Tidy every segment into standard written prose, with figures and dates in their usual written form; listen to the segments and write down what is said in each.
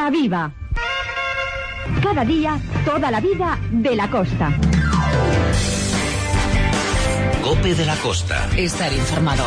Costa Viva. Cada día, toda la vida de la costa. COPE de la Costa. Estar informado.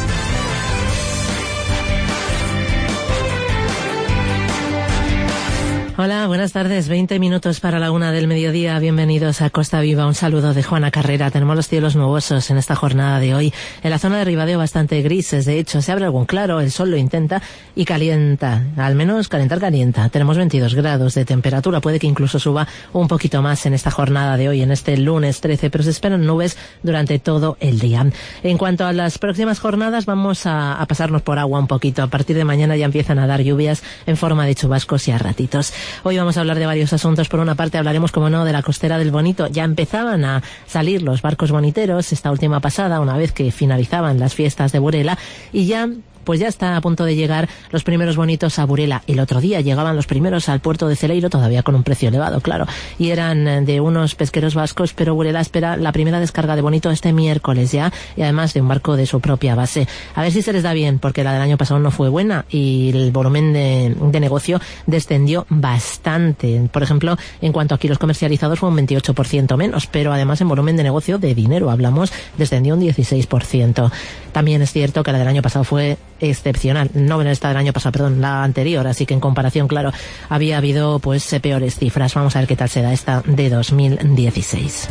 Hola, buenas tardes. 20 minutos para la 1 del mediodía. Bienvenidos a Costa Viva. Un saludo de Juana Carrera. Tenemos los cielos nubosos en esta jornada de hoy. En la zona de Ribadeo bastante grises. De hecho, se abre algún claro, el sol lo intenta y calienta. Al menos calentar calienta. Tenemos 22 grados de temperatura. Puede que incluso suba un poquito más en esta jornada de hoy, en este lunes 13, pero se esperan nubes durante todo el día. En cuanto a las próximas jornadas, vamos a pasarnos por agua un poquito. A partir de mañana ya empiezan a dar lluvias en forma de chubascos y a ratitos. Hoy vamos a hablar de varios asuntos. Por una parte hablaremos, como no, de la costera del Bonito. Ya empezaban a salir los barcos boniteros esta última pasada, una vez que finalizaban las fiestas de Burela, y ya está a punto de llegar los primeros bonitos a Burela. El otro día llegaban los primeros al puerto de Celeiro, todavía con un precio elevado, claro, y eran de unos pesqueros vascos, pero Burela espera la primera descarga de bonito este miércoles ya, y además de un barco de su propia base. A ver si se les da bien, porque la del año pasado no fue buena y el volumen de negocio descendió bastante. Por ejemplo, en cuanto a kilos comercializados fue un 28% menos, pero además en volumen de negocio de dinero, hablamos, descendió un 16%. También es cierto que la del año pasado fue excepcional, no esta del año pasado, perdón, la anterior, así que en comparación, claro, había habido peores cifras. Vamos a ver qué tal se da esta de 2016.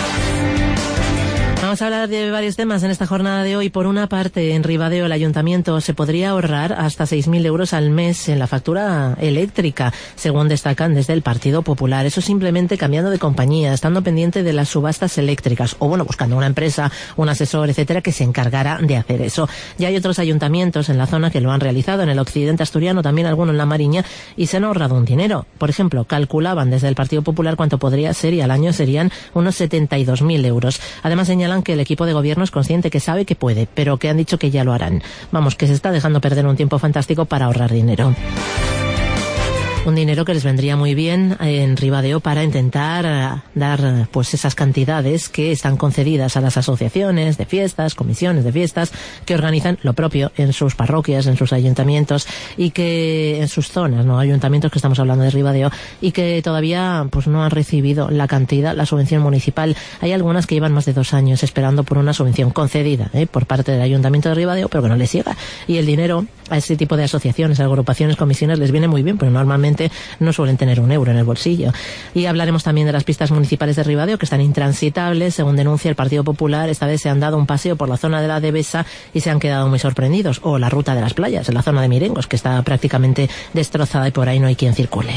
Vamos a hablar de varios temas en esta jornada de hoy. Por una parte, en Ribadeo el ayuntamiento se podría ahorrar hasta 6.000 euros al mes en la factura eléctrica, según destacan desde el Partido Popular. Eso simplemente cambiando de compañía, estando pendiente de las subastas eléctricas, o buscando una empresa, un asesor, etcétera, que se encargara de hacer eso. Ya hay otros ayuntamientos en la zona que lo han realizado, en el occidente asturiano, también alguno en la Mariña, y se han ahorrado un dinero. Por ejemplo, calculaban desde el Partido Popular cuánto podría ser, y al año serían unos 72.000 euros. Además señalan que el equipo de gobierno es consciente, que sabe que puede, pero que han dicho que ya lo harán. Vamos, que se está dejando perder un tiempo fantástico para ahorrar dinero. Un dinero que les vendría muy bien en Ribadeo para intentar dar esas cantidades que están concedidas a las asociaciones de fiestas, comisiones de fiestas, que organizan lo propio en sus parroquias, en sus ayuntamientos, y que en sus zonas, no ayuntamientos, que estamos hablando de Ribadeo, y que todavía no han recibido la cantidad, la subvención municipal. Hay algunas que llevan más de 2 años esperando por una subvención concedida por parte del Ayuntamiento de Ribadeo, pero que no les llega. Y el dinero a ese tipo de asociaciones, agrupaciones, comisiones les viene muy bien, pero normalmente no suelen tener un euro en el bolsillo. Y hablaremos también de las pistas municipales de Ribadeo, que están intransitables, según denuncia el Partido Popular. Esta vez se han dado un paseo por la zona de la Devesa y se han quedado muy sorprendidos. O la ruta de las playas, en la zona de Mirengos, que está prácticamente destrozada y por ahí no hay quien circule.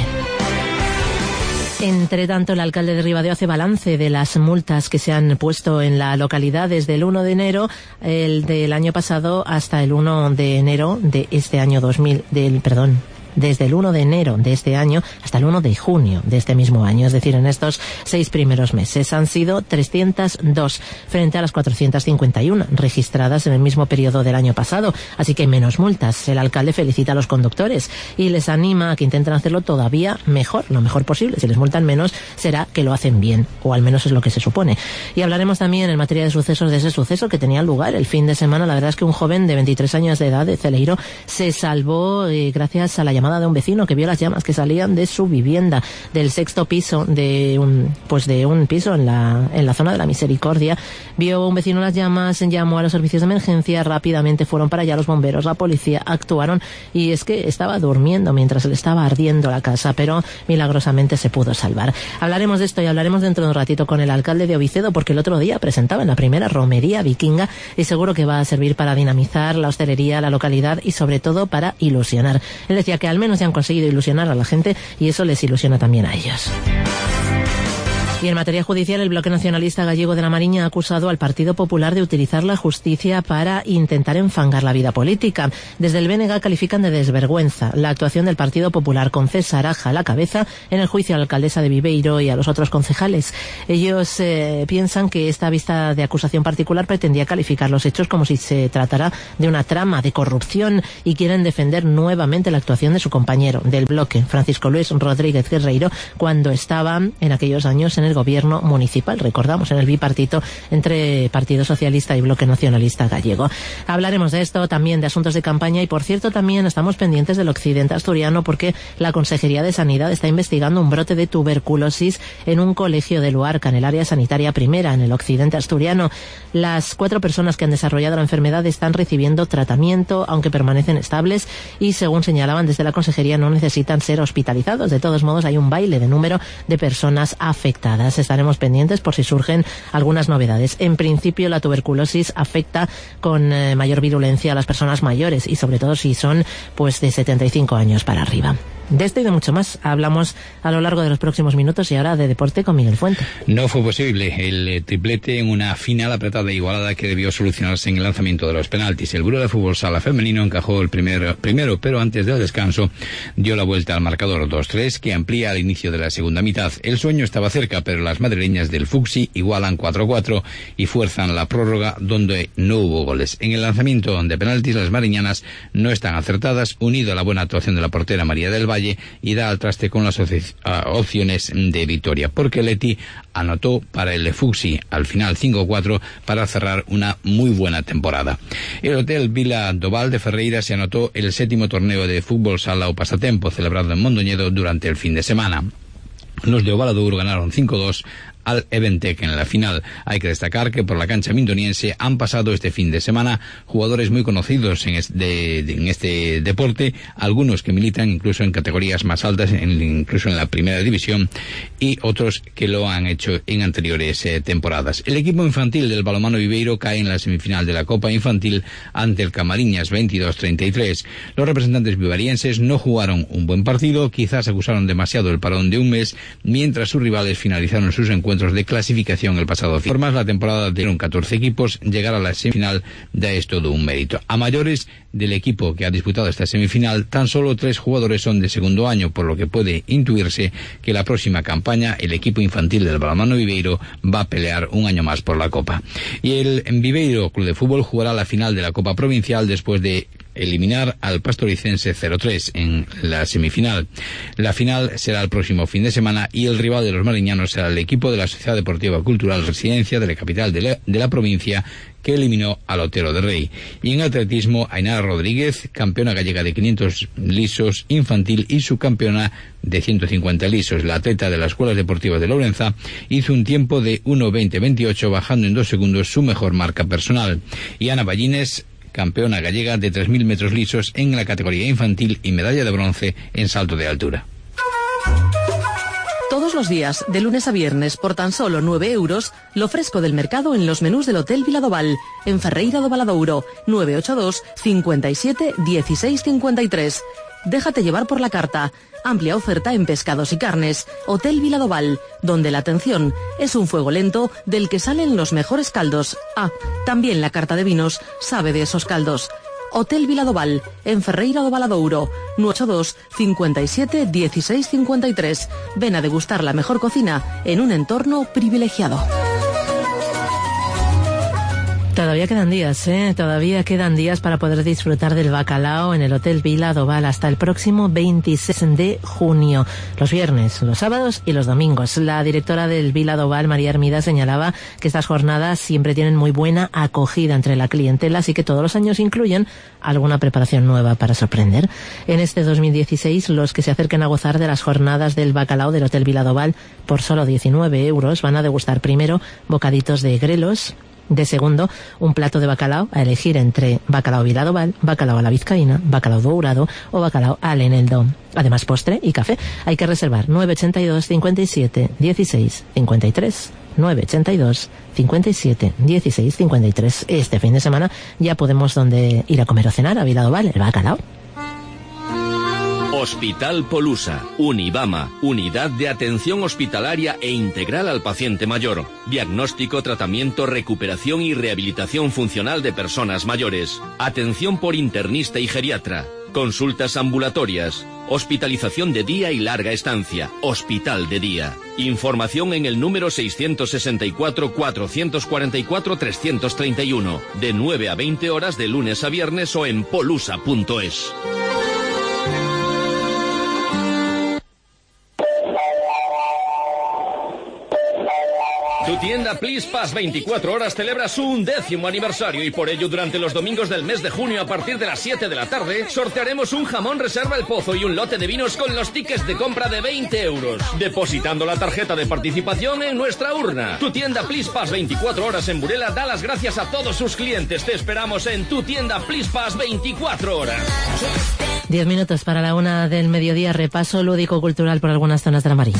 Entre tanto, el alcalde de Ribadeo hace balance de las multas que se han puesto en la localidad desde el 1 de enero del año pasado hasta el 1 de enero de este año desde el 1 de enero de este año hasta el 1 de junio de este mismo año, es decir, en estos 6 primeros meses. Han sido 302 frente a las 451 registradas en el mismo periodo del año pasado, así que menos multas. El alcalde felicita a los conductores y les anima a que intenten hacerlo todavía mejor, lo mejor posible. Si les multan menos, será que lo hacen bien, o al menos es lo que se supone. Y hablaremos también en materia de sucesos de ese suceso que tenía lugar el fin de semana. La verdad es que un joven de 23 años de edad de Celeiro se salvó gracias a la llamada de un vecino que vio las llamas que salían de su vivienda, del 6º piso de un piso en la zona de la Misericordia. Vio un vecino las llamas, llamó a los servicios de emergencia, rápidamente fueron para allá los bomberos, la policía actuaron, y es que estaba durmiendo mientras le estaba ardiendo la casa, pero milagrosamente se pudo salvar. Hablaremos de esto y hablaremos dentro de un ratito con el alcalde de Ovicedo, porque el otro día presentaba en la primera romería vikinga y seguro que va a servir para dinamizar la hostelería, la localidad y sobre todo para ilusionar. Él decía que al menos ya han conseguido ilusionar a la gente y eso les ilusiona también a ellos. Y en materia judicial, el Bloque Nacionalista Gallego de la Mariña ha acusado al Partido Popular de utilizar la justicia para intentar enfangar la vida política. Desde el BNG califican de desvergüenza la actuación del Partido Popular, con César Aja a la cabeza, en el juicio a la alcaldesa de Viveiro y a los otros concejales. Ellos piensan que esta vista de acusación particular pretendía calificar los hechos como si se tratara de una trama de corrupción, y quieren defender nuevamente la actuación de su compañero del bloque, Francisco Luis Rodríguez Guerreiro, cuando estaba en aquellos años en el gobierno municipal, recordamos, en el bipartito entre Partido Socialista y Bloque Nacionalista Gallego. Hablaremos de esto, también de asuntos de campaña y, por cierto, también estamos pendientes del occidente asturiano porque la Consejería de Sanidad está investigando un brote de tuberculosis en un colegio de Luarca, en el área sanitaria primera, en el occidente asturiano. Las 4 personas que han desarrollado la enfermedad están recibiendo tratamiento, aunque permanecen estables y, según señalaban desde la Consejería, no necesitan ser hospitalizados. De todos modos, hay un baile de número de personas afectadas. Estaremos pendientes por si surgen algunas novedades. En principio, la tuberculosis afecta con mayor virulencia a las personas mayores y, sobre todo, si son pues de 75 años para arriba. De esto y de mucho más hablamos a lo largo de los próximos minutos y ahora de deporte con Miguel Fuente. No fue posible el triplete en una final apretada e igualada que debió solucionarse en el lanzamiento de los penaltis. El Burela de Fútbol Sala femenino encajó el primero, pero antes del descanso dio la vuelta al marcador 2-3 que amplía al inicio de la segunda mitad. El sueño estaba cerca, pero las madrileñas del Fuxi igualan 4-4 y fuerzan la prórroga donde no hubo goles. En el lanzamiento de penaltis las mariñanas no están acertadas, unido a la buena actuación de la portera María del Valle, y da al traste con las opciones de victoria, porque Leti anotó para el Fuxi al final 5-4 para cerrar una muy buena temporada. El Hotel Vila Doval de Ferreira se anotó el 7º torneo de fútbol sala o pasatempo celebrado en Mondoñedo durante el fin de semana. Los de Ovaladouro ganaron 5-2 al Eventec en la final. Hay que destacar que por la cancha mindoniense han pasado este fin de semana jugadores muy conocidos en este deporte, algunos que militan incluso en categorías más altas, incluso en la primera división, y otros que lo han hecho en anteriores temporadas. El equipo infantil del balonmano Viveiro cae en la semifinal de la Copa Infantil ante el Camariñas 22-33. Los representantes vivarienses no jugaron un buen partido, quizás acusaron demasiado el parón de un mes, mientras sus rivales finalizaron sus encuentros de clasificación el pasado fin. Por más, la temporada de 14 equipos, llegar a la semifinal ya es todo un mérito. A mayores del equipo que ha disputado esta semifinal, tan solo 3 jugadores son de segundo año, por lo que puede intuirse que la próxima campaña el equipo infantil del balonmano Viveiro va a pelear un año más por la Copa. Y el Viveiro Club de Fútbol jugará la final de la Copa Provincial después de eliminar al Pastoricense 0-3 en la semifinal. La final será el próximo fin de semana y el rival de los mariñanos será el equipo de la Sociedad Deportiva Cultural Residencia de la capital de la provincia, que eliminó al Otero de Rey. Y en atletismo, Ainara Rodríguez, campeona gallega de 500 lisos infantil y subcampeona de 150 lisos. La atleta de las Escuelas Deportivas de Lorenza hizo un tiempo de 1:20:28, bajando en 2 segundos su mejor marca personal. Y Ana Ballines, campeona gallega de 3.000 metros lisos en la categoría infantil y medalla de bronce en salto de altura. Todos los días, de lunes a viernes, por tan solo 9 euros, lo fresco del mercado en los menús del Hotel Viladoval, en Ferreira do Valadouro, 982 57 16 53. Déjate llevar por la carta. Amplia oferta en pescados y carnes. Hotel Viladoval, donde la atención es un fuego lento del que salen los mejores caldos. Ah, también la carta de vinos sabe de esos caldos. Hotel Viladoval, en Ferreira do Valadouro, 982 57 16 53. Ven a degustar la mejor cocina en un entorno privilegiado. Todavía quedan días, Todavía quedan días para poder disfrutar del bacalao en el Hotel Vila Doval hasta el próximo 26 de junio. Los viernes, los sábados y los domingos. La directora del Vila Doval, María Hermida, señalaba que estas jornadas siempre tienen muy buena acogida entre la clientela, así que todos los años incluyen alguna preparación nueva para sorprender. En este 2016, los que se acerquen a gozar de las jornadas del bacalao del Hotel Vila Doval por solo 19 euros van a degustar primero bocaditos de grelos. De segundo, un plato de bacalao a elegir entre bacalao Viladoval, bacalao a la vizcaína, bacalao dourado o bacalao al eneldo. Además, postre y café. Hay que reservar 982 57 16 53. 982 57 16 53. Este fin de semana ya podemos ir a comer o cenar a Viladoval, el bacalao. Hospital Polusa, Unibama, Unidad de Atención Hospitalaria e Integral al Paciente Mayor. Diagnóstico, tratamiento, recuperación y rehabilitación funcional de personas mayores. Atención por internista y geriatra. Consultas ambulatorias. Hospitalización de día y larga estancia. Hospital de día. Información en el número 664-444-331. De 9 a 20 horas de lunes a viernes o en polusa.es. Tu tienda Please Pass 24 horas celebra su 11º aniversario y por ello durante los domingos del mes de junio a partir de las 7 de la tarde sortearemos un jamón Reserva El Pozo y un lote de vinos con los tickets de compra de 20 euros, depositando la tarjeta de participación en nuestra urna. Tu tienda Please Pass 24 horas en Burela da las gracias a todos sus clientes. Te esperamos en tu tienda Please Pass 24 horas. 10 minutos para la 1 del mediodía, repaso lúdico-cultural por algunas zonas de la Mariña.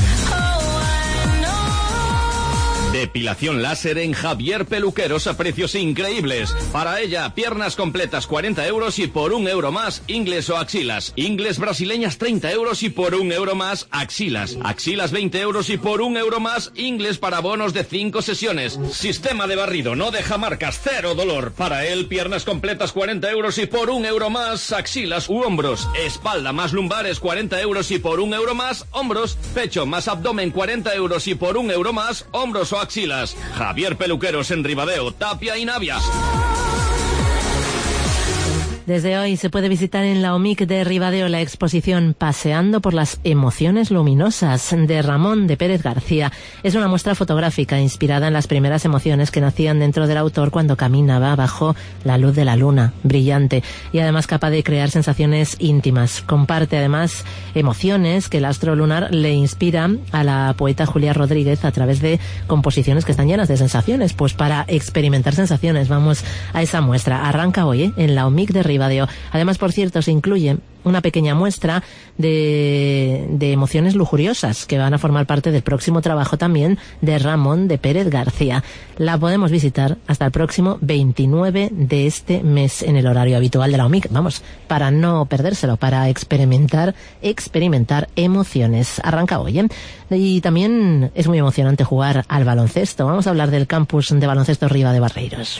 Depilación láser en Javier Peluqueros a precios increíbles. Para ella, piernas completas 40 euros y por 1 euro más, ingles o axilas. Ingles brasileñas 30 euros y por 1 euro más, axilas. Axilas 20 euros y por 1 euro más, ingles para bonos de 5 sesiones. Sistema de barrido, no deja marcas, cero dolor. Para él, piernas completas 40 euros y por 1 euro más, axilas u hombros. Espalda más lumbares 40 euros y por 1 euro más, hombros. Pecho más abdomen 40 euros y por 1 euro más, hombros o axilas. Javier Peluqueros en Ribadeo, Tapia y Navia. Desde hoy se puede visitar en la OMIC de Ribadeo la exposición Paseando por las emociones luminosas de Ramón de Pérez García. Es una muestra fotográfica inspirada en las primeras emociones que nacían dentro del autor cuando caminaba bajo la luz de la luna, brillante, y además capaz de crear sensaciones íntimas. Comparte además emociones que el astro lunar le inspira a la poeta Julia Rodríguez a través de composiciones que están llenas de sensaciones. Pues para experimentar sensaciones vamos a esa muestra. Arranca hoy en la OMIC de Ribadeo. Además, por cierto, se incluye una pequeña muestra de emociones lujuriosas que van a formar parte del próximo trabajo también de Ramón de Pérez García. La podemos visitar hasta el próximo 29 de este mes en el horario habitual de la OMIC. Vamos, para no perdérselo, para experimentar emociones. Arranca hoy, ¿eh? Y también es muy emocionante jugar al baloncesto. Vamos a hablar del campus de baloncesto Riva de Barreiros.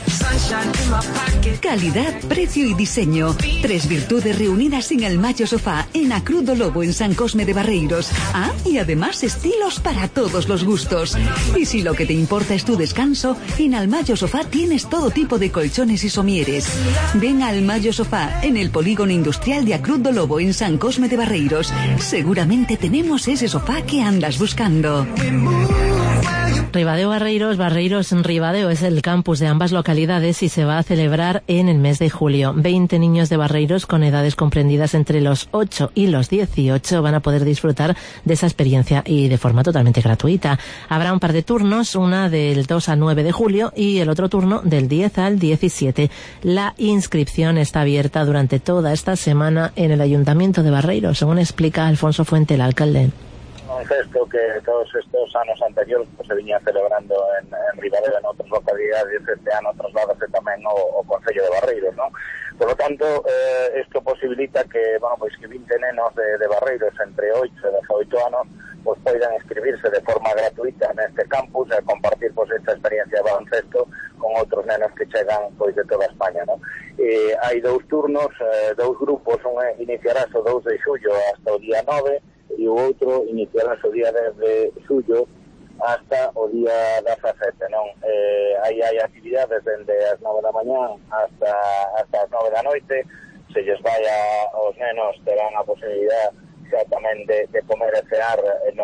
Calidad, precio y diseño. 3 virtudes reunidas en el Almayo Sofá en A Cruz do Lobo en San Cosme de Barreiros. Ah, y además estilos para todos los gustos. Y si lo que te importa es tu descanso, en Almayo Sofá tienes todo tipo de colchones y somieres. Ven a Almayo Sofá en el polígono industrial de A Cruz do Lobo en San Cosme de Barreiros. Seguramente tenemos ese sofá que andas buscando. Ribadeo Barreiros, Barreiros Ribadeo es el campus de ambas localidades y se va a celebrar en el mes de julio. 20 niños de Barreiros con edades comprendidas entre los 8 y los 18 van a poder disfrutar de esa experiencia y de forma totalmente gratuita. Habrá un par de turnos, una del 2 al 9 de julio y el otro turno del 10 al 17. La inscripción está abierta durante toda esta semana en el Ayuntamiento de Barreiros, según explica Alfonso Fuente, el alcalde. Un gesto que todos estos anos anteriores pues, se viña celebrando en Ribadeo en outras localidades, este ano trasladase tamén o Concello de Barreiros, ¿no? Por lo tanto, isto posibilita que, bueno, pues que 20 nenos de Barreiros entre 8 e 18 anos pues poidan inscribirse de forma gratuita neste campus e compartir pues esta experiencia de baloncesto con outros nenos que chegan pois de toda España, ¿no? Hai 2 turnos, 2 grupos, un iniciarás o 2 de xullo hasta o día 9 e o outro iniciarás o día 10 de xullo hasta o día 17, non? Aí hai actividades dende as 9 da mañá hasta as 9 da noite. Se lles vai aos nenos terán a posibilidad xa tamén de comer e cear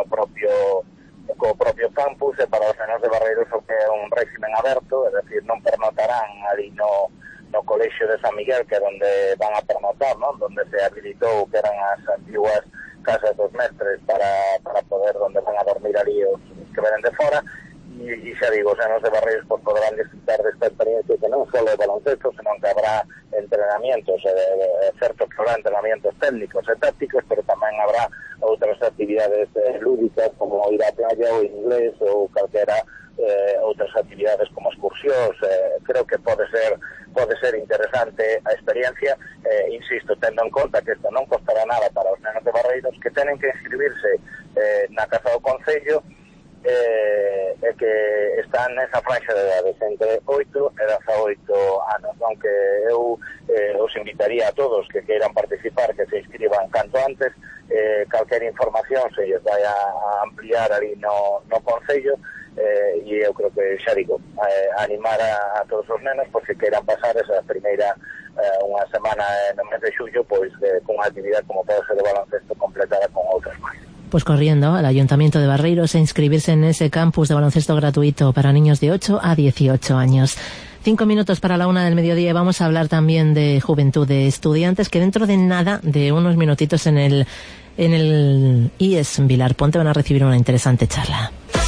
co propio campus, e para os nenos de Barreiros o que é un régimen aberto, é dicir, non pernotarán ali no colexio de San Miguel, que é onde van a pernotar, non? Donde se habilitou que eran as antiguas casas dos mestres para poder donde van a dormir ali os que venen de fora, e xa digo, os nenos de Barreiros pues, poderán disfrutar desta experiencia que non só é baloncesto, senón que habrá entrenamientos, certo que habrá entrenamientos técnicos e tácticos, pero tamén habrá outras actividades lúdicas como ir á playa ou inglés ou calquera outras actividades como excursións. Creo que pode ser interesante a experiencia, insisto, tendo en conta que isto non costará nada para os nenos de Barreiros, que tenen que inscribirse na Casa do Concello, e que están nesa franja de edades entre 8 e 18 anos, aunque eu os invitaría a todos que queiran participar que se inscriban canto antes. Calquer información se lles vai a ampliar ali no Concello, e eu creo que xa digo, animar a todos os nenos porque queiran pasar esa primeira unha semana no mes de xullo pois con unha actividade como pode ser o baloncesto completada con outras máis. pues corriendo al Ayuntamiento de Barreiros a inscribirse en ese campus de baloncesto gratuito para niños de 8 a 18 años. 5 minutos para la 1 del mediodía y vamos a hablar también de juventud, de estudiantes que dentro de nada, de unos minutitos en el IES Vilar Ponte van a recibir una interesante charla.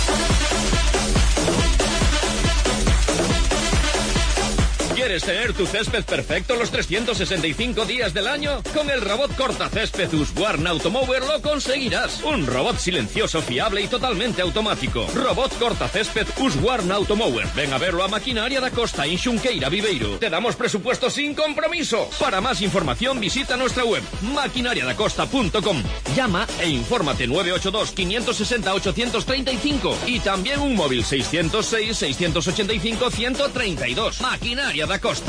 ¿Quieres tener tu césped perfecto los 365 días del año? Con el robot cortacésped Husqvarna Automower lo conseguirás. Un robot silencioso, fiable y totalmente automático. Robot cortacésped Husqvarna Automower. Ven a verlo a Maquinaria da Costa en Xunqueira, Viveiro. Te damos presupuesto sin compromiso. Para más información visita nuestra web maquinariadacosta.com. Llama e infórmate 982 560 835 y también un móvil 606 685 132. Maquinaria da Costa.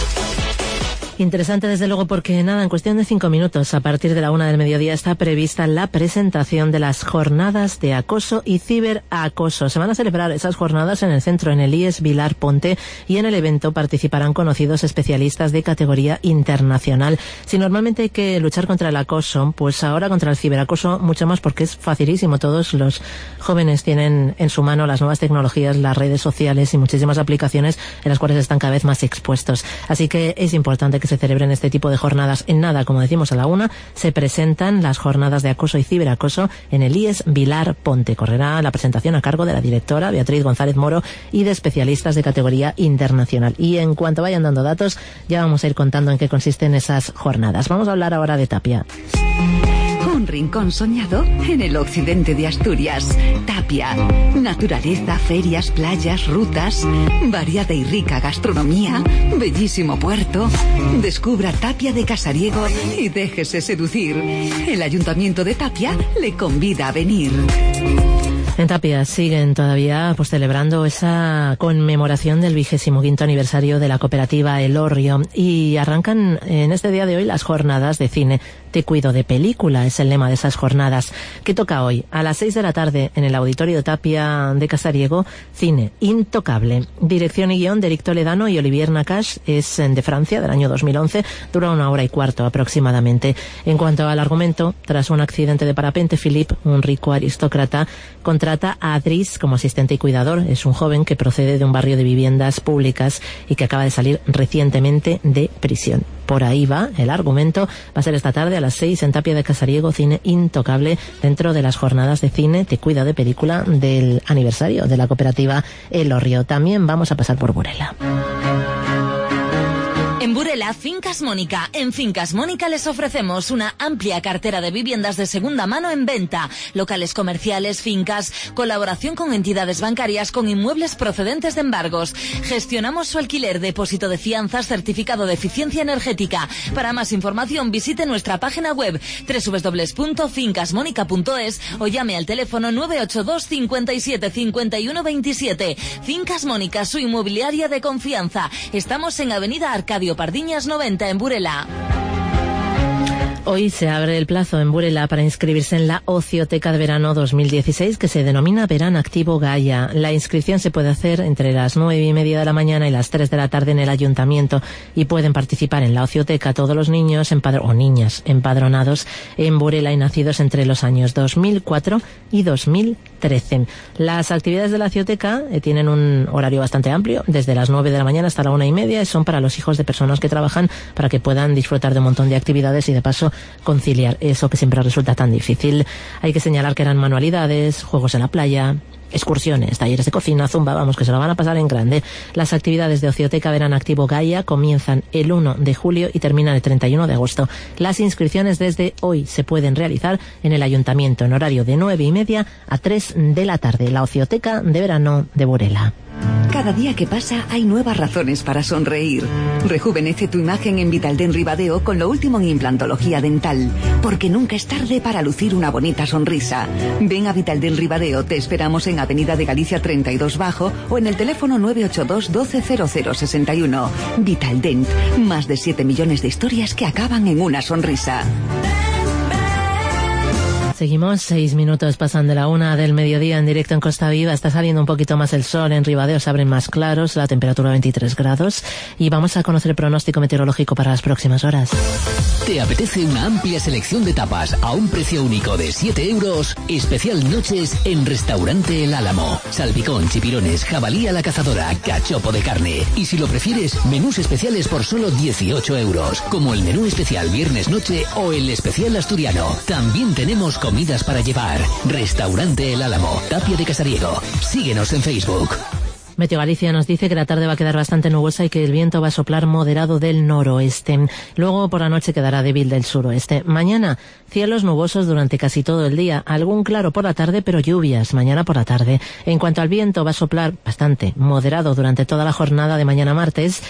Interesante desde luego porque nada, en cuestión de 5 minutos a partir de la 1 del mediodía está prevista la presentación de las jornadas de acoso y ciberacoso. Se van a celebrar esas jornadas en el centro, en el IES Vilar Ponte, y en el evento participarán conocidos especialistas de categoría internacional. Si normalmente hay que luchar contra el acoso, pues ahora contra el ciberacoso mucho más, porque es facilísimo. Todos los jóvenes tienen en su mano las nuevas tecnologías, las redes sociales y muchísimas aplicaciones en las cuales están cada vez más expuestos. Así que es importante que se celebren este tipo de jornadas. En nada, como decimos, a la 1 se presentan las jornadas de acoso y ciberacoso en el IES Vilar Ponte. Correrá la presentación a cargo de la directora Beatriz González Moro y de especialistas de categoría internacional. Y en cuanto vayan dando datos, ya vamos a ir contando en qué consisten esas jornadas. Vamos a hablar ahora de Tapia. Un rincón soñado en el occidente de Asturias. Tapia. Naturaleza, ferias, playas, rutas, variada y rica gastronomía, bellísimo puerto. Descubra Tapia de Casariego y déjese seducir. El Ayuntamiento de Tapia le convida a venir. En Tapia siguen todavía celebrando esa conmemoración del 25º aniversario de la cooperativa Elorrio y arrancan en este día de hoy las jornadas de cine. Te cuido de película es el lema de esas jornadas. ¿Qué toca hoy? A las 6 de la tarde en el Auditorio de Tapia de Casariego, cine Intocable. Dirección y guión de Eric Toledano y Olivier Nakache, es de Francia, del año 2011, dura 1 hora y cuarto aproximadamente. En cuanto al argumento, tras un accidente de parapente, Philippe, un rico aristócrata, contrata a Adris como asistente y cuidador. Es un joven que procede de un barrio de viviendas públicas y que acaba de salir recientemente de prisión. Por ahí va el argumento. Va a ser esta tarde a las 6 en Tapia de Casariego, cine Intocable, dentro de las jornadas de cine Te cuido de película del aniversario de la cooperativa Elorrio. También vamos a pasar por Burela. En Burela, Fincas Mónica. En Fincas Mónica les ofrecemos una amplia cartera de viviendas de segunda mano en venta, locales comerciales, fincas, colaboración con entidades bancarias con inmuebles procedentes de embargos. Gestionamos su alquiler, depósito de fianzas, certificado de eficiencia energética. Para más información visite nuestra página web www.fincasmonica.es o llame al teléfono 982 57 51 27. Fincas Mónica, su inmobiliaria de confianza. Estamos en Avenida Arcadio Pardiñas 90 en Burela. Hoy se abre el plazo en Burela para inscribirse en la Ocioteca de Verano 2016, que se denomina Verano Activo Gaia. La inscripción se puede hacer entre las 9:30 de la mañana y las 3 de la tarde en el ayuntamiento, y pueden participar en la Ocioteca todos los niños o niñas empadronados en Burela y nacidos entre los años 2004 y 2013. Las actividades de la Ocioteca tienen un horario bastante amplio, desde las 9 de la mañana hasta la 1:30, y son para los hijos de personas que trabajan, para que puedan disfrutar de un montón de actividades y de paso conciliar eso que siempre resulta tan difícil. Hay que señalar que eran manualidades, juegos en la playa, excursiones, talleres de cocina, zumba, vamos, que se lo van a pasar en grande. Las actividades de Ocioteca Verano Activo Gaia comienzan el 1 de julio y terminan el 31 de agosto. Las inscripciones desde hoy se pueden realizar en el ayuntamiento en horario de 9:30 a 3 de la tarde. La Ocioteca de Verano de Burela. Cada día que pasa hay nuevas razones para sonreír. Rejuvenece tu imagen en Vitaldent Ribadeo con lo último en implantología dental, porque nunca es tarde para lucir una bonita sonrisa. Ven a Vitaldent Ribadeo, te esperamos en Avenida de Galicia 32 Bajo o en el teléfono 982 120061. Vitaldent, más de 7 millones de historias que acaban en una sonrisa. Seguimos 6 minutos pasando la 1 del mediodía en directo en Costa Viva. Está saliendo un poquito más el sol, en Ribadeo se abren más claros, la temperatura 23 grados y vamos a conocer el pronóstico meteorológico para las próximas horas. ¿Te apetece una amplia selección de tapas a un precio único de 7 euros? Especial noches en Restaurante El Álamo. Salpicón, chipirones, jabalí a la cazadora, cachopo de carne. Y si lo prefieres, menús especiales por solo 18 euros, como el menú especial viernes noche o el especial asturiano. También tenemos comidas para llevar. Restaurante El Álamo, Tapia de Casariego. Síguenos en Facebook. Meteo Galicia nos dice que la tarde va a quedar bastante nubosa y que el viento va a soplar moderado del noroeste. Luego por la noche quedará débil del suroeste. Mañana, cielos nubosos durante casi todo el día. Algún claro por la tarde, pero lluvias mañana por la tarde. En cuanto al viento, va a soplar bastante moderado durante toda la jornada de mañana martes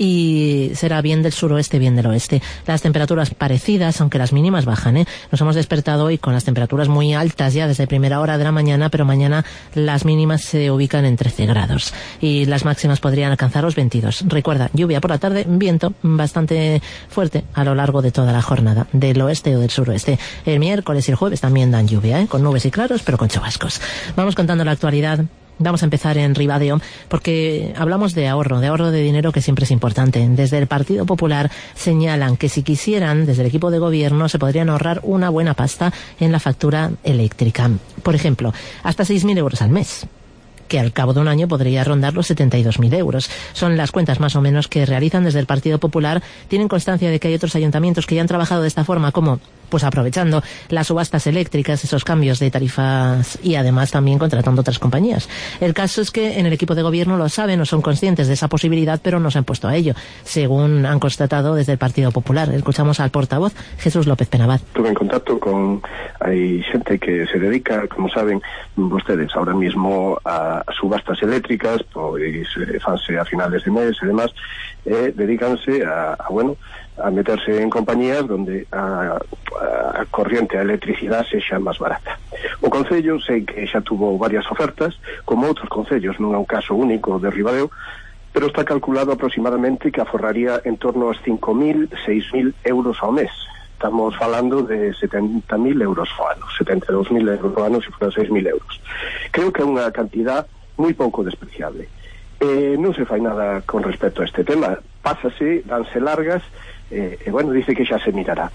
y será bien del suroeste, bien del oeste. Las temperaturas parecidas, aunque las mínimas bajan, Nos hemos despertado hoy con las temperaturas muy altas ya desde primera hora de la mañana, pero mañana las mínimas se ubican en 13 grados. Y las máximas podrían alcanzar los 22. Recuerda, lluvia por la tarde, viento bastante fuerte a lo largo de toda la jornada, del oeste o del suroeste. El miércoles y el jueves también dan lluvia, con nubes y claros, pero con chubascos. Vamos contando la actualidad. Vamos a empezar en Ribadeo porque hablamos de ahorro de dinero, que siempre es importante. Desde el Partido Popular señalan que si quisieran, desde el equipo de gobierno, se podrían ahorrar una buena pasta en la factura eléctrica. Por ejemplo, hasta 6.000 euros al mes, que al cabo de un año podría rondar los 72.000 euros. Son las cuentas más o menos que realizan desde el Partido Popular. Tienen constancia de que hay otros ayuntamientos que ya han trabajado de esta forma, como pues aprovechando las subastas eléctricas, esos cambios de tarifas y además también contratando otras compañías. El caso es que en el equipo de gobierno lo saben o son conscientes de esa posibilidad, pero no se han puesto a ello, según han constatado desde el Partido Popular. Escuchamos al portavoz, Jesús López Penabad. Estuve en contacto con hay gente que se dedica, como saben ustedes, ahora mismo a subastas eléctricas, pues fanse a finales de mes e demás, dedícanse a meterse en compañías donde a corriente, a electricidade sexa máis barata. O Concello sei que xa tuvo varias ofertas, como outros concellos, non é un caso único de Ribadeo, pero está calculado aproximadamente que aforraría en torno aos 5.000, 6.000 euros ao mes. Estamos falando de 70.000 euros ao ano, 72.000 euros ao ano se fueran 6.000 euros. Creo que é unha cantidad moi pouco despreciable. Non se fai nada con respecto a este tema. Pásase, danse largas, dice que xa se mirará.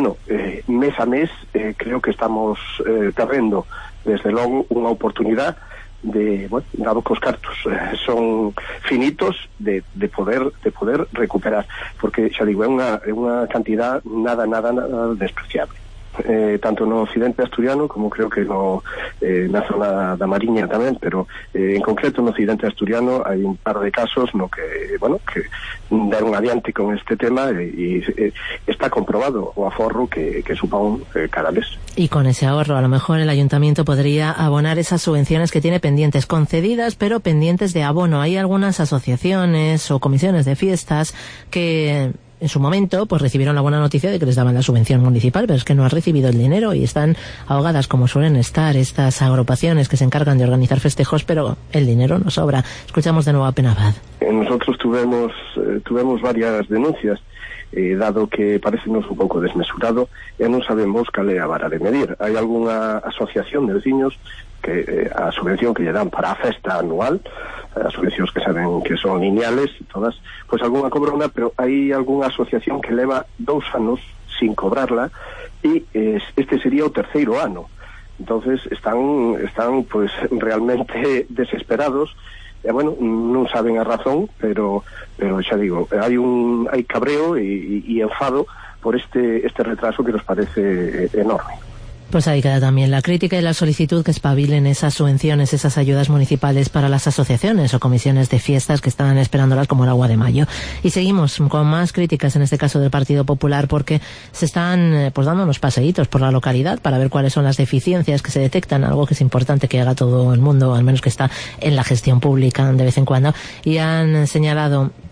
Mes a mes creo que estamos perdendo desde logo unha oportunidade de, dado que os cartos son finitos, de poder recuperar, porque xa digo, é unha cantidad nada despreciable. Tanto no occidente asturiano como creo que na zona da Mariña tamén, pero en concreto no occidente asturiano hai un par de casos no que deron adiante con este tema e está comprobado o aforro que supón cada mes. Y con ese ahorro a lo mejor el ayuntamiento podría abonar esas subvenciones que tiene pendientes, concedidas pero pendientes de abono. Hay algunas asociaciones o comisiones de fiestas que en su momento pues recibieron la buena noticia de que les daban la subvención municipal, pero es que no han recibido el dinero y están ahogadas, como suelen estar estas agrupaciones que se encargan de organizar festejos, pero el dinero no sobra. Escuchamos de nuevo a Penabad. Nosotros tuvemos varias denuncias, dado que parecenos un pouco desmesurado e non sabemos cal é a vara de medir. Hai algunha asociación de veciños que a subvención que lle dan para a festa anual, as subvencións que saben que son lineales todas, pois algunha cobrona, pero hai algunha asociación que leva 2 anos sin cobrarla e este sería o terceiro ano. Entonces están pois realmente desesperados e non saben a razón, pero xa digo, hai cabreo e enfado por este retraso que nos parece enorme. Pues ahí queda también la crítica y la solicitud que espabilen esas subvenciones, esas ayudas municipales para las asociaciones o comisiones de fiestas que están esperándolas como el agua de mayo. Y seguimos con más críticas, en este caso del Partido Popular, porque se están dando unos paseitos por la localidad para ver cuáles son las deficiencias que se detectan, algo que es importante que haga todo el mundo, al menos que está en la gestión pública de vez en cuando, y han señalado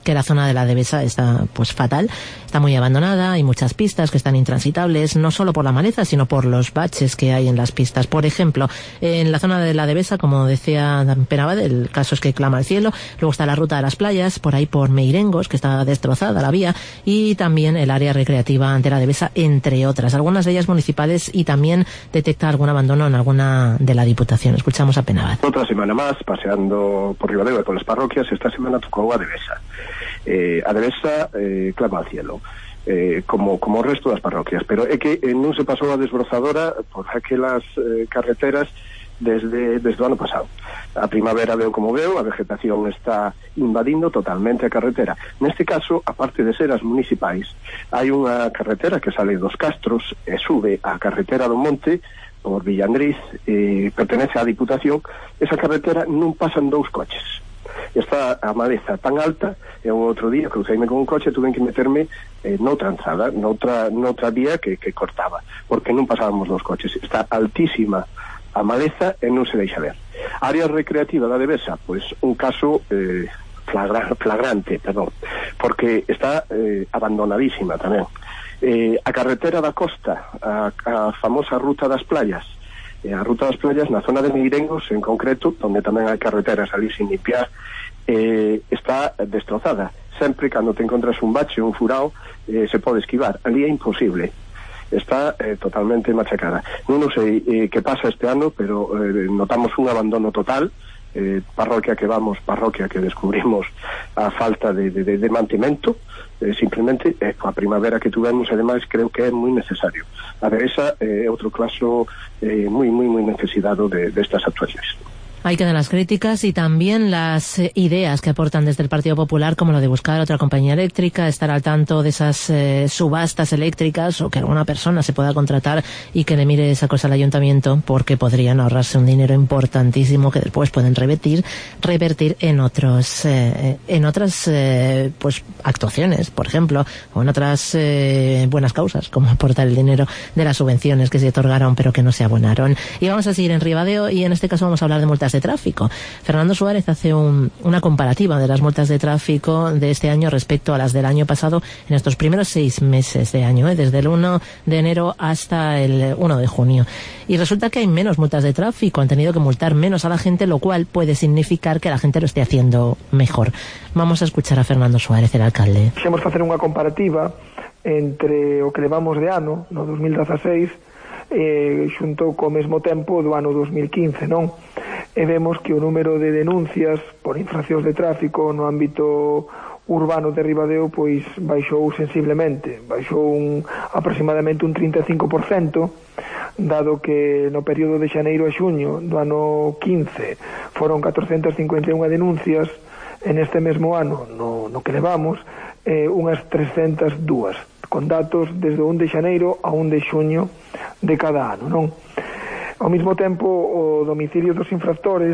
que la zona de la Devesa está pues fatal, está muy abandonada, hay muchas pistas que están intransitables, no solo por la maleza, sino por los baches que hay en las pistas. Por ejemplo, en la zona de la Devesa, como decía Penabade, el caso es que clama al cielo. Luego está la ruta de las playas, por ahí por Meirengos, que está destrozada la vía, y también el área recreativa de la Devesa, entre otras, algunas de ellas municipales, y también detecta algún abandono en alguna de la Diputación. Escuchamos a Penabade. Otra semana más, paseando por Ribadeo e polas parroquias, esta semana tocou a Devesa. A Devesa clama al cielo. Como o resto das parroquias, pero é que non se pasou a desbrozadora por aquelas carreteras desde o ano pasado. A primavera veo como veo, a vegetación está invadindo totalmente a carretera. Neste caso, aparte de ser as municipais, hai unha carretera que sale dos Castros e sube a carretera do Monte por Villandriz, pertenece á Diputación. Esa carretera non pasan dous coches. Está a maleza tan alta, e un outro día cruceime con un coche, tuve que meterme noutra anzada, noutra vía que cortaba, porque non pasábamos dos coches. Está altísima a maleza e non se deixa ver. Área recreativa da Devesa, pois un caso flagrante, porque está abandonadísima tamén. A carretera da costa, a famosa ruta das playas, a ruta das playas na zona de Meirengos en concreto, onde tamén hai carreteras ali sin limpiar, está destrozada. Sempre cando te encontras un bache, un furao, se pode esquivar. Ali é imposible, está totalmente machacada. Non sei que pasa este ano, pero notamos un abandono total. Parroquia que vamos, parroquia que descubrimos a falta de mantemento, simplemente coa primavera que tuvemos, ademais creo que é moi necesario. A Devesa é outro caso moi necesitado destas actuacións. Ahí quedan las críticas y también las ideas que aportan desde el Partido Popular, como lo de buscar otra compañía eléctrica, estar al tanto de esas subastas eléctricas, o que alguna persona se pueda contratar y que le mire esa cosa al ayuntamiento, porque podrían ahorrarse un dinero importantísimo que después pueden revertir en otras pues actuaciones, por ejemplo, o en otras buenas causas, como aportar el dinero de las subvenciones que se otorgaron pero que no se abonaron. Y vamos a seguir en Ribadeo, y en este caso vamos a hablar de multas de tráfico. Fernando Suárez hace una comparativa de las multas de tráfico de este año respecto a las del año pasado en estos primeros 6 meses de año, desde el 1 de enero hasta el 1 de junio. Y resulta que hay menos multas de tráfico, han tenido que multar menos a la gente, lo cual puede significar que la gente lo esté haciendo mejor. Vamos a escuchar a Fernando Suárez, el alcalde. Queremos facer unha comparativa entre o que levamos de ano, no 2016, xunto co mesmo tempo do ano 2015, non? E vemos que o número de denuncias por infraccións de tráfico no ámbito urbano de Ribadeo pois baixou sensiblemente, baixou aproximadamente un 35%, dado que no período de xaneiro a xuño do ano 15 foron 451 denuncias, en este mesmo ano, no que levamos, unhas 302, con datos desde o 1 de xaneiro a 1 de xuño de cada ano, non? Ao mesmo tempo, o domicilio dos infractores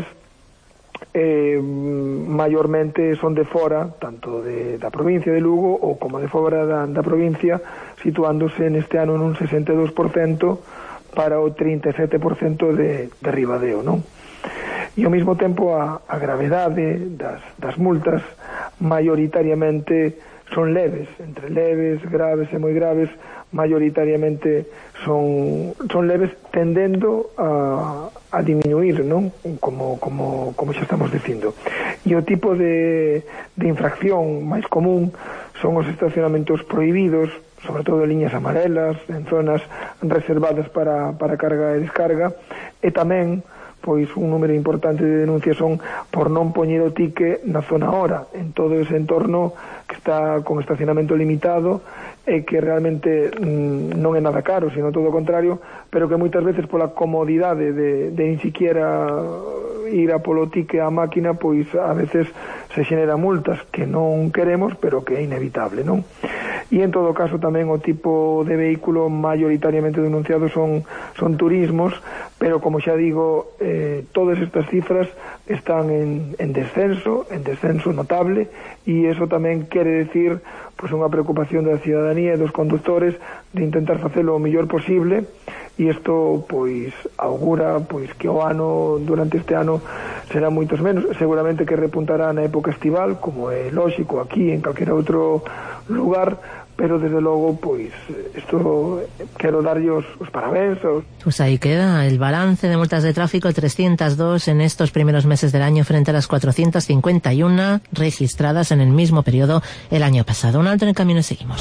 maiormente son de fora, tanto da provincia de Lugo ou como de fora da provincia, situándose neste ano nun 62% para o 37% de Ribadeo, non? E ao mesmo tempo a gravedade das multas maioritariamente son leves, entre leves, graves e moi graves, maioritariamente son leves, tendendo a diminuir, non? Como xa estamos dicindo. E o tipo de infracción máis común son os estacionamentos prohibidos, sobre todo en liñas amarelas, en zonas reservadas para carga e descarga, e tamén pois un número importante de denuncias son por non poñer o tique na zona hora, en todo ese entorno que está con estacionamento limitado e que realmente non é nada caro, sino todo o contrario, pero que moitas veces pola comodidade de nin siquiera ir a polo tique á máquina, pois a veces se xenera multas que non queremos, pero que é inevitable, non? E en todo caso tamén o tipo de vehículo maioritariamente denunciado son turismos, pero como xa digo, todas estas cifras están en descenso notable, e eso tamén quere decir pois unha preocupación da ciudadanía e dos condutores de intentar facelo o mellor posible, e isto pois augura pois que o ano, durante este ano, será moitos menos. Seguramente que repuntará na época estival, como é lógico aquí en calquera outro lugar, pero desde logo, pois, isto quero darlle os parabéns. Pues ahí queda el balance de multas de tráfico, 302 en estos primeros meses del año frente a las 451 registradas en el mismo periodo el año pasado. Un alto en el camino y seguimos.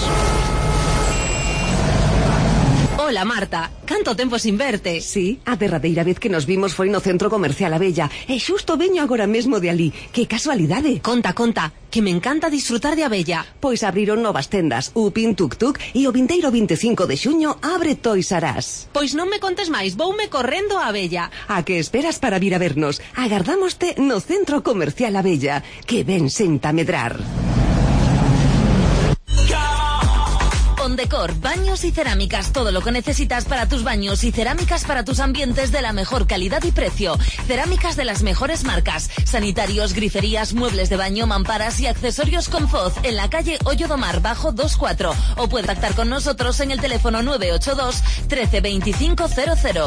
Hola, Marta. Canto tempo sin verte. Sí, a derradeira vez que nos vimos foi no Centro Comercial Abella. E xusto veño agora mesmo de alí. Que casualidade. Conta, que me encanta disfrutar de Abella. Pois abriron novas tendas, Upin, Tuk Tuk, e o vindeiro 25 de xuño abre Toys R Us. Pois non me contes máis, voume correndo a Abella. A que esperas para vir a vernos? Agardámoste no Centro Comercial Abella. Que ven senta medrar. Ondecor, baños y cerámicas, todo lo que necesitas para tus baños y cerámicas para tus ambientes de la mejor calidad y precio. Cerámicas de las mejores marcas, sanitarios, griferías, muebles de baño, mamparas y accesorios con Foz en la calle Hoyo do Mar, bajo 24. O puede contactar con nosotros en el teléfono 982 13 25 00.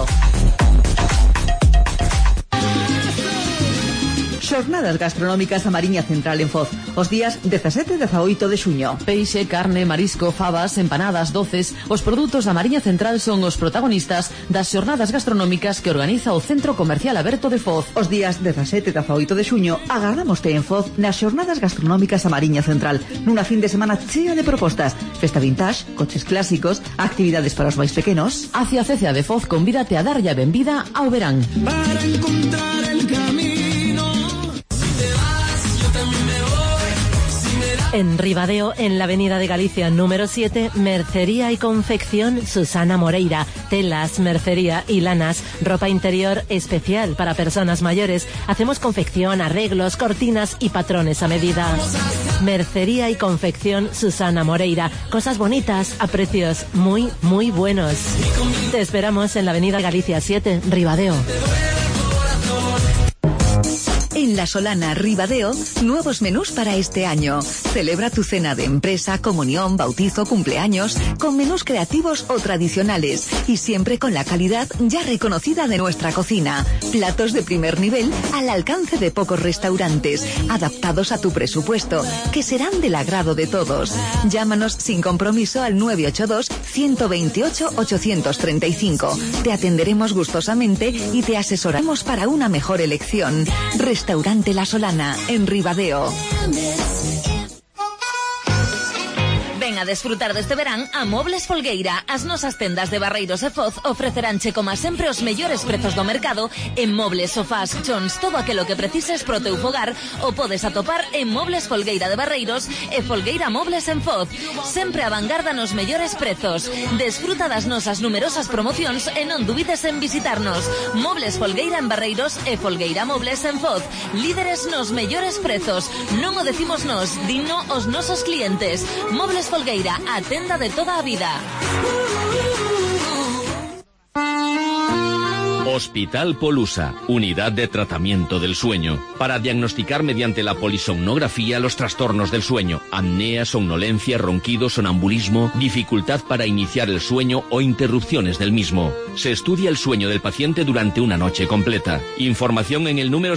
Xornadas gastronómicas a Mariña Central en Foz, os días 17 e 18 de xuño. Peixe, carne, marisco, fabas, empanadas, doces. Os produtos da Mariña Central son os protagonistas das xornadas gastronómicas que organiza o Centro Comercial Aberto de Foz. Os días 17 e 18 de xuño agardámoste en Foz nas xornadas gastronómicas a Mariña Central, nunha fin de semana chea de propostas, festa vintage, coches clásicos, actividades para os máis pequenos. Hacia CCA de Foz convídate a darlle a benvida ao verán. Para encontrar el camino. En Ribadeo, en la Avenida de Galicia número 7, Mercería y Confección Susana Moreira. Telas, mercería y lanas, ropa interior especial para personas mayores. Hacemos confección, arreglos, cortinas y patrones a medida. Mercería y Confección Susana Moreira. Cosas bonitas a precios muy, muy buenos. Te esperamos en la Avenida Galicia 7, Ribadeo. En La Solana, Ribadeo, nuevos menús para este año. Celebra tu cena de empresa, comunión, bautizo, cumpleaños, con menús creativos o tradicionales y siempre con la calidad ya reconocida de nuestra cocina. Platos de primer nivel al alcance de pocos restaurantes, adaptados a tu presupuesto, que serán del agrado de todos. Llámanos sin compromiso al 982 128 835. Te atenderemos gustosamente y te asesoramos para una mejor elección. Restaurante La Solana, en Ribadeo. Ven a desfrutar deste verán a Mobles Folgueira. As nosas tendas de Barreiros e Foz ofreceránche como sempre os mellores prezos do mercado en mobles, sofás, chons, todo aquilo que precises pro teu fogar o podes atopar en Mobles Folgueira de Barreiros e Folgueira Mobles en Foz. Sempre a vanguarda nos mellores prezos. Desfruta das nosas numerosas promocións e non dubides en visitarnos. Mobles Folgueira en Barreiros e Folgueira Mobles en Foz. Líderes nos mellores prezos. Non o decimos nós, dino os nosos clientes. Mobles Folgueira, a tenda de toda a vida. Hospital Polusa, unidad de tratamiento del sueño, para diagnosticar mediante la polisomnografía los trastornos del sueño, apnea, somnolencia, ronquido, sonambulismo, dificultad para iniciar el sueño o interrupciones del mismo. Se estudia el sueño del paciente durante una noche completa. Información en el número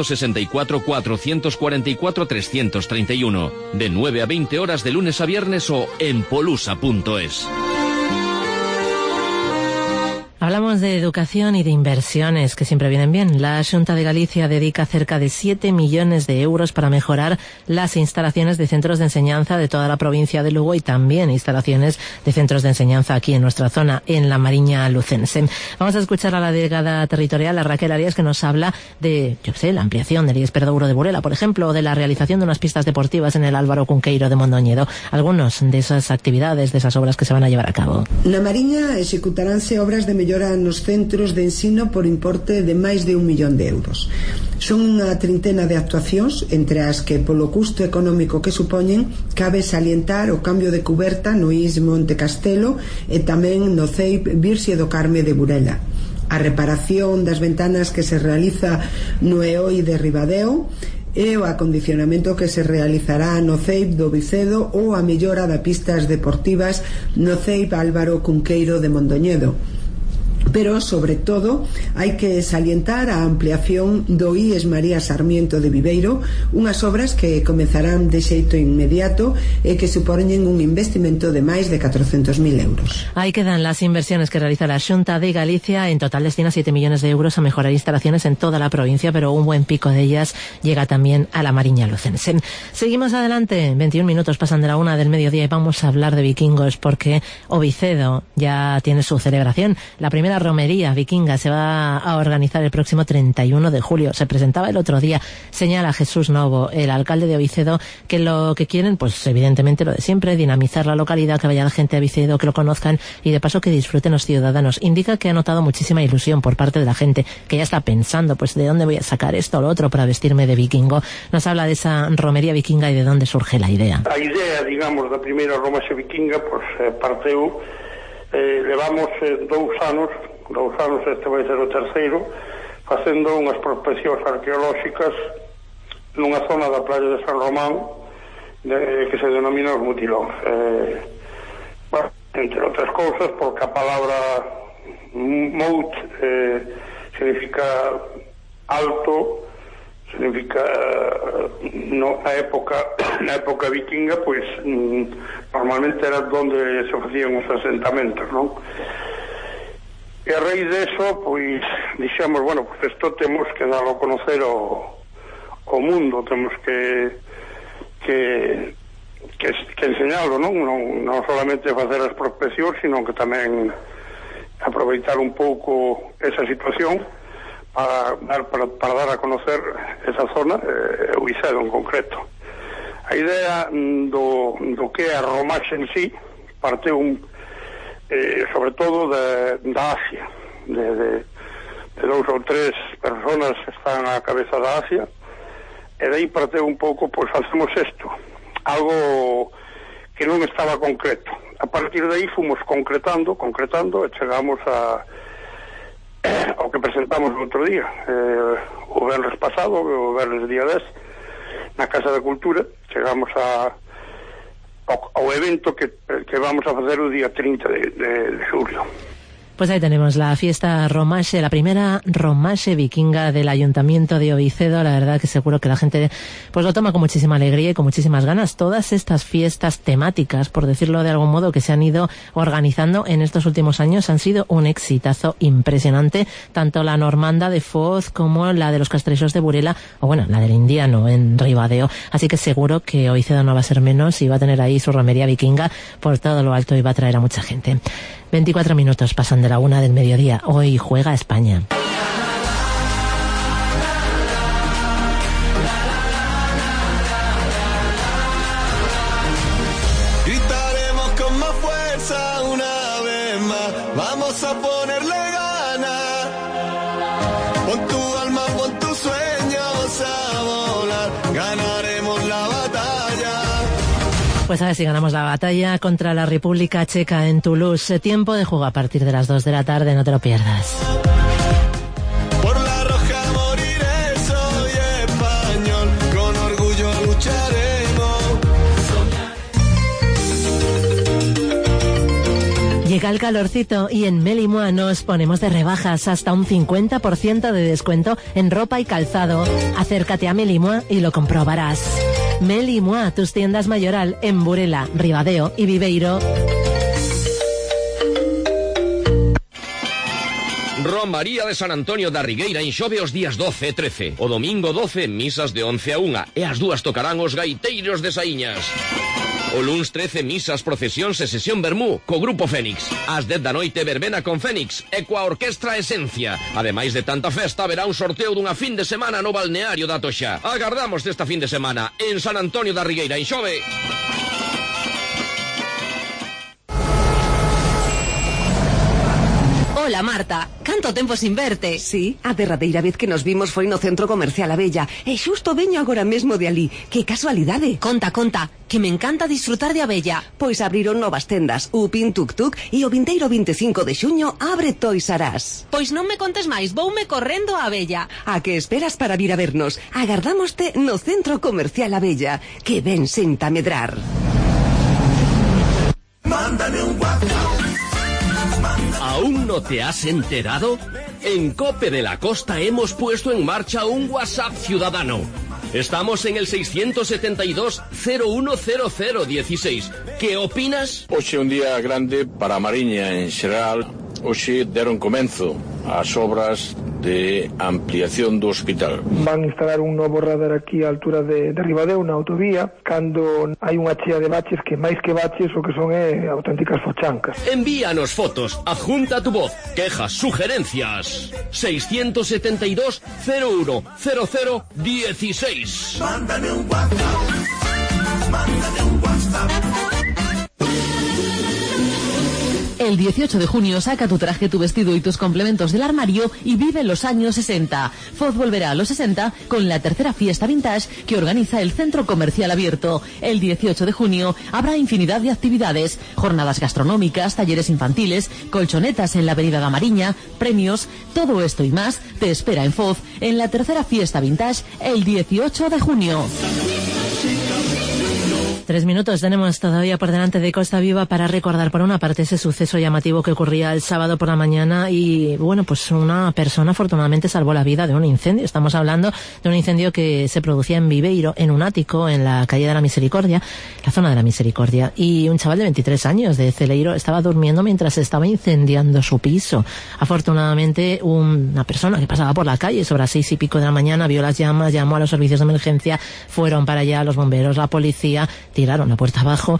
664-444-331, de 9 a 20 horas de lunes a viernes o en polusa.es. Hablamos de educación y de inversiones, que siempre vienen bien. La Xunta de Galicia dedica cerca de 7 millones de euros para mejorar las instalaciones de centros de enseñanza de toda la provincia de Lugo y también instalaciones de centros de enseñanza aquí en nuestra zona, en la Mariña Lucense. Vamos a escuchar a la delegada territorial, a Raquel Arias, que nos habla de, la ampliación del IES Perdouro de Burela, por ejemplo, o de la realización de unas pistas deportivas en el Álvaro Cunqueiro de Mondoñedo. Algunos de esas actividades, de esas obras que se van a llevar a cabo. Na Mariña executaránse obras de mellora nos centros de ensino por importe de máis de 1 millón de euros. Son unha trintena de actuacións, entre as que polo custo económico que supoñen cabe salientar o cambio de cuberta no IES Monte Castelo e tamén no CEIP Virxe do Carme de Burela, a reparación das ventanas que se realiza no EOI de Ribadeo e o acondicionamento que se realizará no CEIP do Vicedo ou a mellora das pistas deportivas no CEIP Álvaro Cunqueiro de Mondoñedo. pero sobre todo hai que salientar a ampliación do IES María Sarmiento de Viveiro, unhas obras que comezarán de xeito inmediato e que supoñen un investimento de máis de 400.000 euros. Ahí quedan las inversiones que realiza la Xunta de Galicia. En total destina 7 millones de euros a mejorar instalaciones en toda la provincia, pero un buen pico de ellas llega también a la Mariña Lucense. Seguimos adelante, 21 minutos pasan de la 1 del mediodía y vamos a hablar de vikingos porque Ovicedo ya tiene su celebración. La primera romería vikinga se va a organizar el próximo 31 de julio. Se presentaba el otro día. Señala Jesús Novo, el alcalde de Ovicedo, que lo que quieren, pues evidentemente lo de siempre, dinamizar la localidad, que vaya la gente a Ovicedo, que lo conozcan y de paso que disfruten los ciudadanos. Indica que ha notado muchísima ilusión por parte de la gente, que ya está pensando, pues de dónde voy a sacar esto o lo otro para vestirme de vikingo. Nos habla de esa romería vikinga y de dónde surge la idea. A idea, digamos, da primeira romería vikinga, pues parteu, levamos 2 anos, este vai ser o terceiro, facendo unhas prospeccións arqueolóxicas nunha zona da playa de San Román que se denomina os Mutilóns. Bueno, entre outras cousas, porque a palabra mout significa alto, significa na época vikinga, pois normalmente era onde se facían os asentamentos, non? E a raíz deso, pois, dixemos, bueno, pois isto temos que darlo a conocer ao mundo, temos que enseñalo, non solamente facer as prospeccións, sino que tamén aproveitar un pouco esa situación para dar a conocer esa zona, Ovicedo en concreto. A idea do que é a romaxe en sí parteu sobre todo da Asia, de 2 ou 3 personas que están á cabeza da Asia, e daí parteu un pouco, pois facemos isto, algo que non estaba concreto. A partir de aí fomos concretando e chegamos ao que presentamos o outro día, o venres pasado, o venres día 10, na Casa da Cultura. Chegamos ao evento que vamos a facer o día 30 de xulio. Pues ahí tenemos la fiesta romaxe, la primera romaxe vikinga del Ayuntamiento de Ovicedo. La verdad que seguro que la gente pues lo toma con muchísima alegría y con muchísimas ganas. Todas estas fiestas temáticas, por decirlo de algún modo, que se han ido organizando en estos últimos años han sido un exitazo impresionante. Tanto la normanda de Foz como la de los castrexos de Burela, o bueno, la del indiano en Ribadeo. Así que seguro que Ovicedo no va a ser menos y va a tener ahí su romería vikinga por todo lo alto y va a traer a mucha gente. 24 minutos pasan de la 1 del mediodía. Hoy juega España. Gritaremos con más fuerza una vez más. Vamos a ponerle ganas. Pon tu alma, pon tus sueños a volar. Ganaremos la batalla. Pues a ver si ganamos la batalla contra la República Checa en Toulouse. Tiempo de juego a partir de las 2 de la tarde, no te lo pierdas. Por la roja moriré, soy español, con orgullo lucharemos. Llega el calorcito y en Melimoa nos ponemos de rebajas hasta un 50% de descuento en ropa y calzado. Acércate a Melimoa y lo comprobarás. Melimoa, tus tiendas Mayoral en Burela, Ribadeo y Viveiro. Romaría de San Antonio da Rigueira en Xove os días 12 e 13. O domingo 12, misas de 11 a 1. E as dúas tocarán os gaiteiros de Saíñas. O luns 13, misas, procesións e sesión vermú co Grupo Fénix. Ás 10 da noite, verbena con Fénix e coa Orquestra Esencia. Ademais de tanta festa, haberá un sorteo dunha fin de semana no balneario da Toxa. Agardamos desta fin de semana en San Antonio da Rigueira en Xove. Hola, Marta. Canto tempo sin verte. Sí, a derradeira vez que nos vimos foi no Centro Comercial Abella. E xusto veño agora mesmo de alí. Que casualidade. Conta, que me encanta disfrutar de Abella. Pois abriron novas tendas, Upin Tuk Tuk, e o vindeiro 25 de xuño abre Toys R Us. Pois non me contes máis, voume correndo a Abella. A que esperas para vir a vernos? Agardámoste no Centro Comercial Abella. Que ven senta medrar. Mándame un WhatsApp. Aún no te has enterado? En COPE de la Costa hemos puesto en marcha un WhatsApp ciudadano. Estamos en el 672-010016. ¿Qué opinas? Hoxe é un día grande para a Mariña en xeral. Hoxe deron comenzo ás obras de ampliación do hospital. Van instalar un novo radar aquí á altura de Ribadeo, na autovía, cando hai unha chea de baches que máis que baches o que son auténticas fochancas. Envíanos fotos, adjunta tu voz, quejas, sugerencias. 672-010016. Mándame un WhatsApp. Mándame un WhatsApp. El 18 de junio saca tu traje, tu vestido y tus complementos del armario y vive los años 60. Foz volverá a los 60 con la tercera fiesta vintage que organiza el Centro Comercial Abierto. El 18 de junio habrá infinidad de actividades, jornadas gastronómicas, talleres infantiles, colchonetas en la Avenida da Mariña, premios, todo esto y más te espera en Foz en la tercera fiesta vintage el 18 de junio. 3 minutos tenemos todavía por delante de Costa Viva para recordar por una parte ese suceso llamativo que ocurría el sábado por la mañana y bueno, pues una persona afortunadamente salvó la vida de un incendio. Estamos hablando de un incendio que se producía en Viveiro, en un ático en la calle de la Misericordia, la zona de la Misericordia, y un chaval de 23 años de Celeiro estaba durmiendo mientras se estaba incendiando su piso. Afortunadamente una persona que pasaba por la calle sobre las 6 y pico de la mañana vio las llamas, llamó a los servicios de emergencia, fueron para allá los bomberos, la policía, tiraron la puerta abajo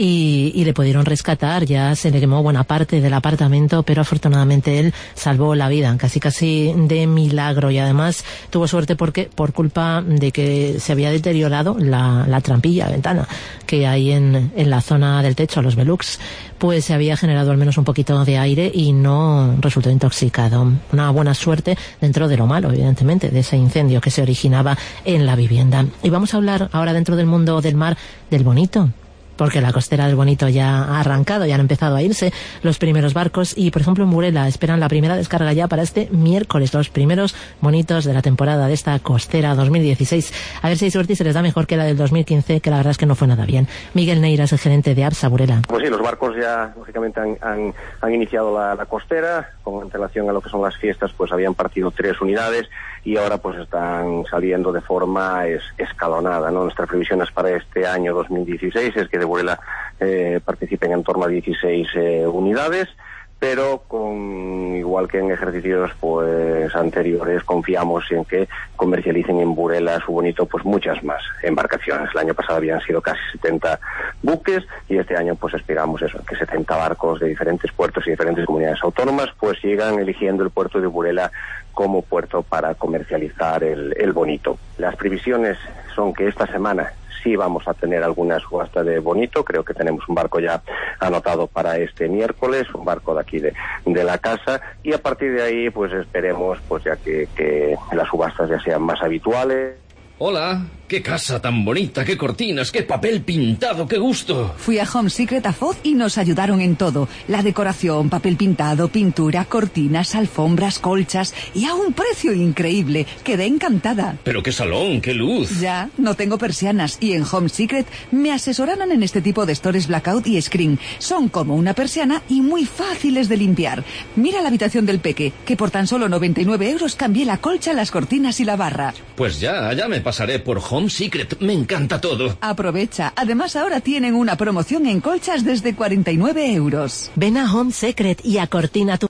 y le pudieron rescatar. Ya se le quemó buena parte del apartamento, pero afortunadamente él salvó la vida, casi de milagro, y además tuvo suerte porque por culpa de que se había deteriorado la trampilla, ventana que hay en la zona del techo, los Velux, pues se había generado al menos un poquito de aire y no resultó intoxicado. Una buena suerte dentro de lo malo, evidentemente, de ese incendio que se originaba en la vivienda. Y vamos a hablar ahora, dentro del mundo del mar, del Bonito, porque la costera del Bonito ya ha arrancado, ya han empezado a irse los primeros barcos y, por ejemplo, en Burela esperan la primera descarga ya para este miércoles, los primeros bonitos de la temporada de esta costera 2016. A ver si hay suerte y se les da mejor que la del 2015, que la verdad es que no fue nada bien. Miguel Neira es el gerente de APSA Burela. Pues sí, los barcos ya, lógicamente, han iniciado la costera. Con antelación a lo que son las fiestas, pues habían partido 3 unidades y ahora pues están saliendo de forma escalonada, ¿no? Nuestras previsiones para este año 2016 es que de Burela participen en torno a 16 unidades, pero igual que en ejercicios pues anteriores, confiamos en que comercialicen en Burela su Bonito pues muchas más embarcaciones. El año pasado habían sido casi 70 buques y este año pues esperamos eso, que 70 barcos de diferentes puertos y diferentes comunidades autónomas pues sigan eligiendo el puerto de Burela como puerto para comercializar el Bonito. Las previsiones son que esta semana sí vamos a tener alguna subasta de Bonito. Creo que tenemos un barco ya anotado para este miércoles, un barco de aquí de la casa, y a partir de ahí pues esperemos pues ya que las subastas ya sean más habituales. Hola, qué casa tan bonita, qué cortinas, qué papel pintado, qué gusto. Fui a Home Secret a Foz y nos ayudaron en todo. La decoración, papel pintado, pintura, cortinas, alfombras, colchas y a un precio increíble. Quedé encantada. Pero qué salón, qué luz. Ya, no tengo persianas y en Home Secret me asesoraron en este tipo de stores blackout y screen. Son como una persiana y muy fáciles de limpiar. Mira la habitación del peque, que por tan solo 99 € cambié la colcha, las cortinas y la barra. Pues ya me pasaré por Home Secret, me encanta todo. Aprovecha, además ahora tienen una promoción en colchas desde 49 €. Ven a Home Secret y acortina tu